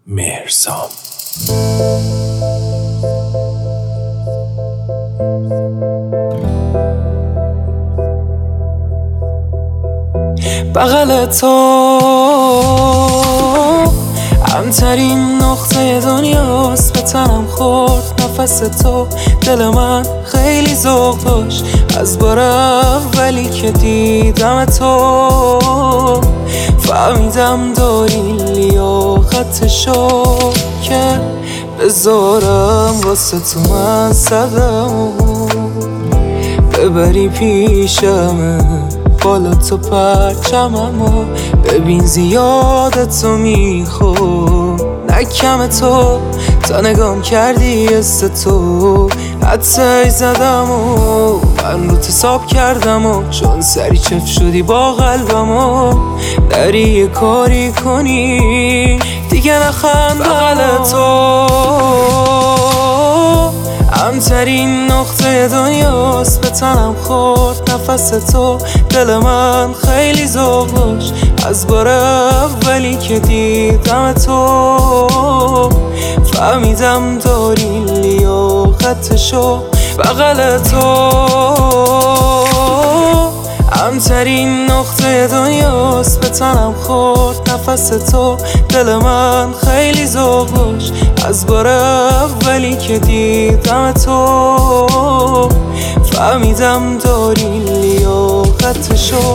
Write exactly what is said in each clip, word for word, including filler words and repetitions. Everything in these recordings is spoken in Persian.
مهرسام. بغل تو امترین نقطه دنیاست، به تنم خورد نفس تو. دل من خیلی ذوق داشت از بار اولی که دیدم تو. فهمیدم داری لیاقتشو که بذارم واسه تو من صدمو ببری پیشمه، بالا تو پرچممو ببین زیادتو میخور. نکم تو تا نگام کردی است تو حتی زدم و من رو حساب کردم و چون سری چف شدی با قلبمو داری یه کاری کنی دیگه نخند. بغل تو امترین نقطه دنیاست، به تنم خورد نفس تو. دل من خیلی ذوق داشت از بار اولی که دیدم تو. فهمیدم داری لیاقتشو. بغل تو امترین نقطه دنیاست، به تنم خورد نفس تو. دل من خیلی ذوق داشت از بار اولی که دیدم تو. فهمیدم داری لیاقتشو.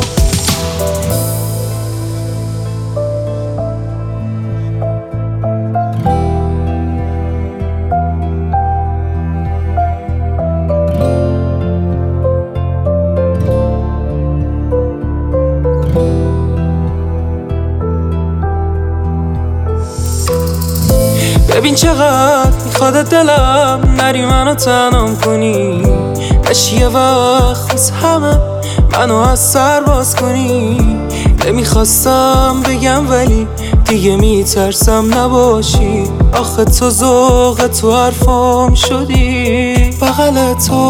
ببین چقدر میخواد دلم نری منو تنام کنی، نشی یه وقت از همه منو از سر باز کنی. نمیخواستم بگم ولی دیگه میترسم نباشی، آخه تو ذوق تو حرفام شدی. بغل تو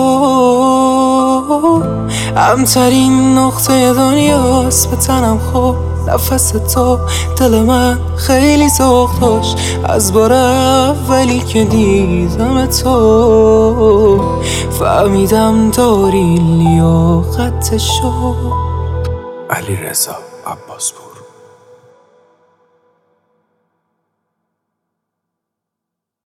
امترین نقطه دنیاست، به تنم خورد نفس تو. دل من خیلی ذوق داشت از بار اولی که دیدم تو. فهمیدم داری لیاقتشو. علیرضا.